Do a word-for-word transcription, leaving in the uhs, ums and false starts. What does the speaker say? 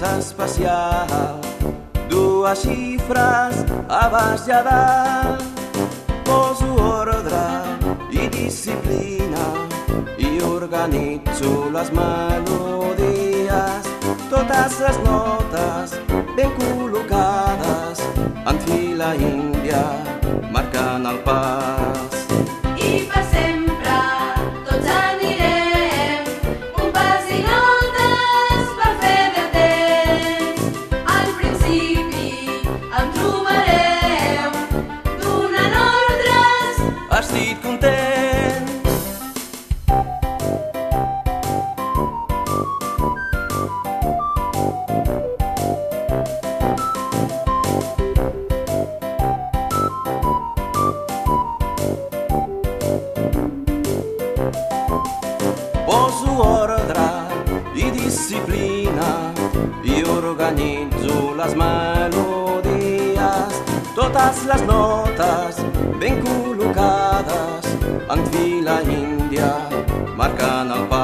especial, dues xifres a baix i a dalt. Poso ordre i disciplina i organitzo les melodies, totes les notes ben col·locades en fila índia, marcant el pas. I per sempre tots anirem un pas i notes per fer bé el temps. Al principi em trobareu donant ordres. Estic content. Poso ordre i disciplina i organitzo les melodies, totes les notes ben col·locades en fila índia, marcant el pas.